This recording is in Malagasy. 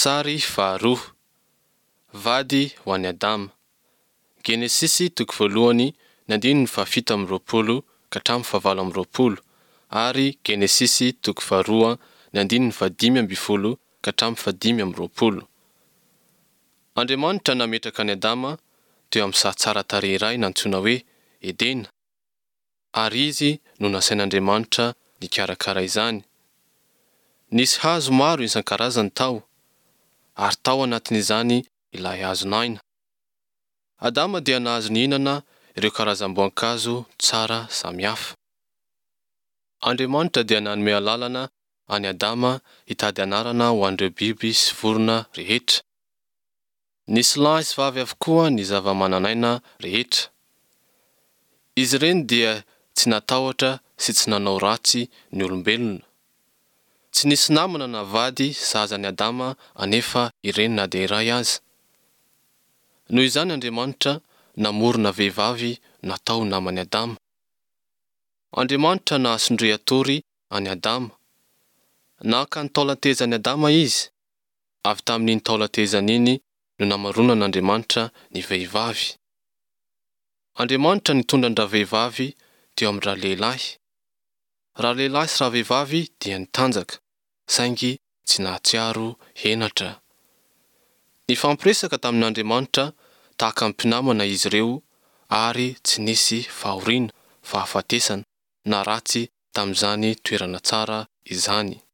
Sary faharoa. Vady ho an'i Adama. Genesisy toko voalohany ny andininy fahafito amby roapolo ka hatramin'ny fahavalo amby roapolo ary Genesisy toko faharoa ny andininy fahadimy amby folo ka hatramin'ny fahadimy amby roapolo. Andriamanitra nametraka an'i Adama teo amin'ny saha tsara tarehy iray antsoina hoe Edena, ary izy no nasain'Andriamanitra nikarakara izany. Nisy hazo maro isan-karazany tao, ary tao anatin'izany ilay hazonaina. Adama dia nahazo nihinana ireo karazam-boankazo tsara samihafa. Andriamanitra dia nanome lalana an'i Adama hitady anarana ho an'ireo biby sy vorona rehetra. Nisy lahy sy vavy avokoa ny zava-manan'aina rehetra. Izy ireny dia tsy natahotra sy tsy nanao ratsy ny olombelona. Tsy nisy namana na vady sahazan'i Adama anefa ireny na dia iray aza. Noho izany Andriamanitra namorona vehivavy natao naman'i Adama. Andriamanitra nahasondria tory an'i Adama. Naka ny taolan-tezan'i Adama izy. Avy tamin'iny taolan-tezana iny no namaronan'Andriamanitra ny vehivavy. Andriamanitra nitondra ny rahavehivavy teo amin'ny rahalehilahy. Rahalehilahy sy rahavehivavy dia nitanjaka, saingy tsy nahatsiaro henatra. Nifampiresaka tamin'Andriamanitra tahaka ny mpinamana izy ireo ary tsy nisy fahoriana, fahafatesana na ratsy tamin'izany toerana tsara izany.